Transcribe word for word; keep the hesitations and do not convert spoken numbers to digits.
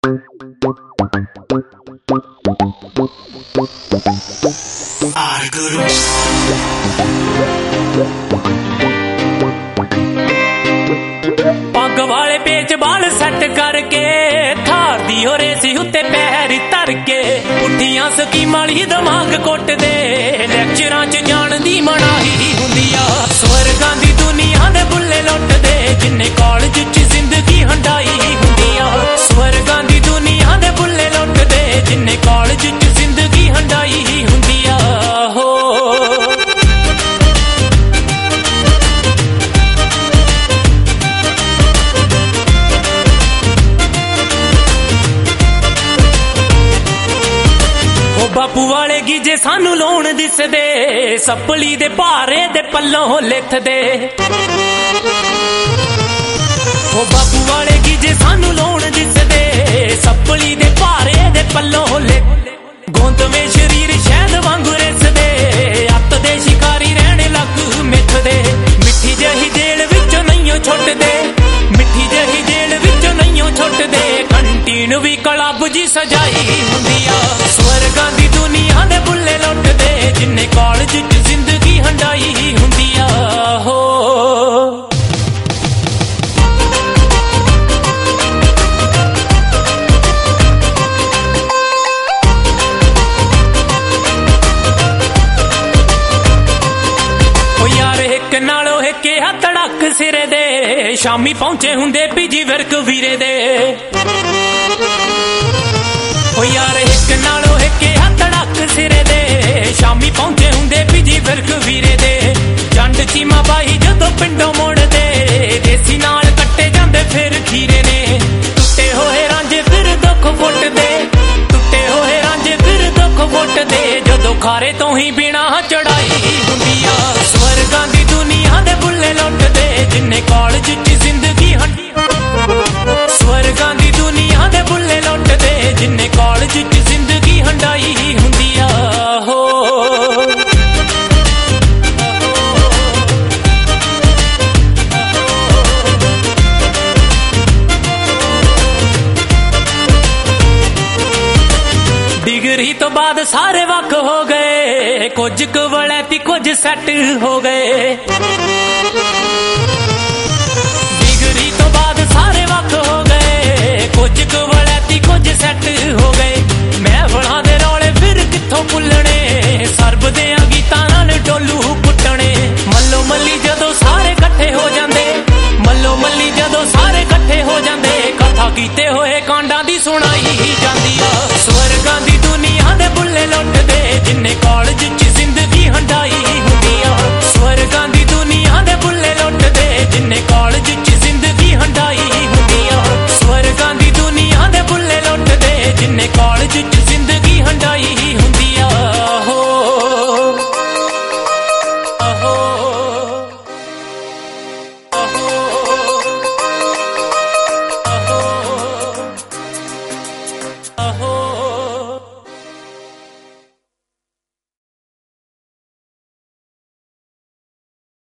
पग वाले पेच बाल सैट करके थार दी हो रेसी उत्ते पैर धर के उठियां स्कीमां ही दिमाग कुट दे लैक्चरां च जान दी मनाही हुंदी आ स्वर्गां दी दुनिया दे बुल्ले लुट दे जिन्ने कॉलेज च जिंदगी हंडाई हुंदी आ स्वर्गां दी दुनिया दे बुल्ले लुट दे जिन्ने कॉलेज च जिंदगी हंडाई हुंदी आ हो बापू वाले गीजे सानू लोन दिसदे सपली दे भारे दे पल्लों लिथदे ओ बापू वाले गीजे सानू लोन दिसदे सपली दे भारे दे पल्लों लिथ गोंद में शरीर शहद वांगू रिसदे अत दे शिकारी रहने लग मिथदे मिठी जही जेल विचों नहीं छुटदे मिठी जही जेल विचों नहीं छुटदे कंटीन भी क्लब जी सजाई हुंदी आ स्वर्गां दी दुनिया दे बुल्ले लुटदे जिन्ने कॉलेज च जिंदगी हंडाई हुंदी आ हो तड़क सिरे दे शामी पहुंचे हुंदे पीजी वर्क वीरे दे ओ यार एक नालों एक तड़क सिरे दे शामी पहुंचे हुंदे PG work Veere they जंड Cheema by जदों पिंडों मुड़दे देसी नाल कट्टे जांदे फिर खीरे ने टुटे होए रांझे फिर दुख फुटदे टुटे होए रांझे फिर दुख फुटदे जदों खारे तो ही बिना चढ़ाई हुंदी आ स्वर्गां दी दुनिया दे बुल्ले लुटदे जिन्ने कॉलेज च जिंदगी हंडी स्वर्गां दी दुनिया दे बुल्ले लुटदे जिन्ने कॉलेज च जिंदगी हंडाई हुंदी आ हो डिग्री तो बाद सारे वक हो गए कुछ क वलैती कुछ सैट हो गए डिग्री तो बाद सारे वक हो गए कुछ क वलैती कुछ सैट हो गए मैं बड़ा दे रौले फिर कित्थों भुल्लने सरब देआं गीतां नाल डोलू पुट्टने मल्लो मल्ली जदों सारे कट्ठे हो जांदे मल्लो मल्ली जदों सारे कट्ठे हो जांदे कथा कीते होए कांडां दी सुनाई जांदी आ स्वर्गां दी दुनिया दे बुल्ले